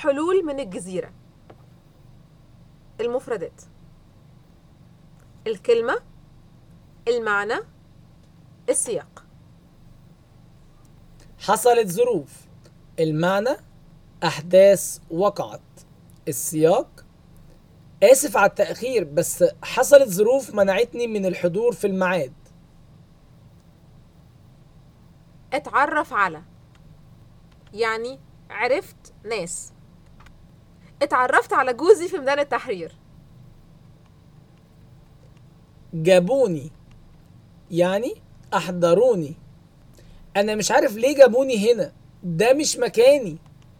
حلول من الجزيرة. المفردات: الكلمة، المعنى، السياق. حصلت ظروف. المعنى: أحداث وقعت. السياق: آسف على التأخير بس حصلت ظروف منعتني من الحضور في الميعاد. اتعرف على، يعني عرفت ناس. اتعرفت على جوزي في ميدان التحرير. جابوني، يعني أحضروني. أنا مش عارف ليه جابوني هنا، ده مش مكاني.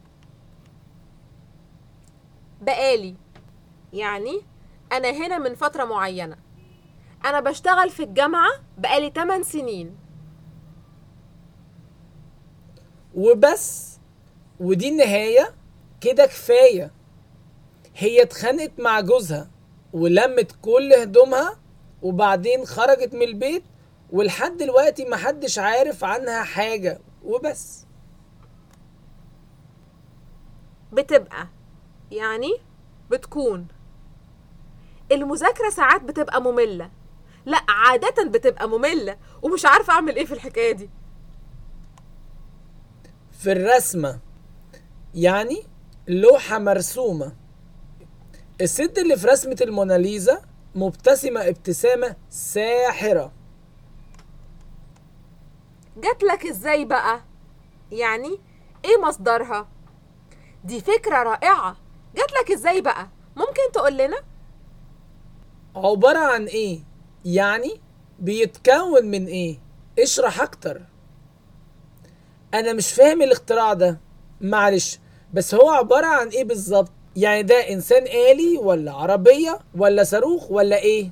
بقالي، يعني أنا هنا من فترة معينة. أنا بشتغل في الجامعة بقالي 8 سنين. وبس، ودي النهاية، كده كفاية. هي اتخانقت مع جوزها ولمت كل هدومها وبعدين خرجت من البيت، ولحد دلوقتي محدش عارف عنها حاجة، وبس. بتبقى، يعني بتكون. المذاكرة ساعات بتبقى مملة. لا، عادة بتبقى مملة ومش عارفة أعمل إيه في الحكاية دي. في الرسمة، يعني لوحة مرسومة. الست اللي في رسمة الموناليزا مبتسمة ابتسامة ساحرة. جات لك إزاي بقى؟ يعني إيه مصدرها؟ دي فكرة رائعة. جات لك إزاي بقى؟ ممكن تقول لنا؟ عبارة عن ايه؟ يعني بيتكون من ايه؟ اشرح اكتر. انا مش فاهم الاختراع ده، معلش، بس هو عبارة عن ايه بالظبط؟ يعني ده انسان آلي ولا عربية ولا صاروخ ولا ايه؟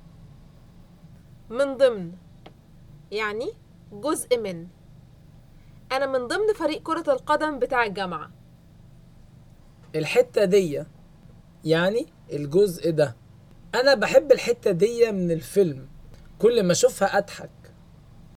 من ضمن، يعني جزء من. أنا من ضمن فريق كرة القدم بتاع الجامعة. الحتة دي، يعني الجزء ده. انا بحب الحتة دي من الفيلم، كل ما اشوفها اضحك.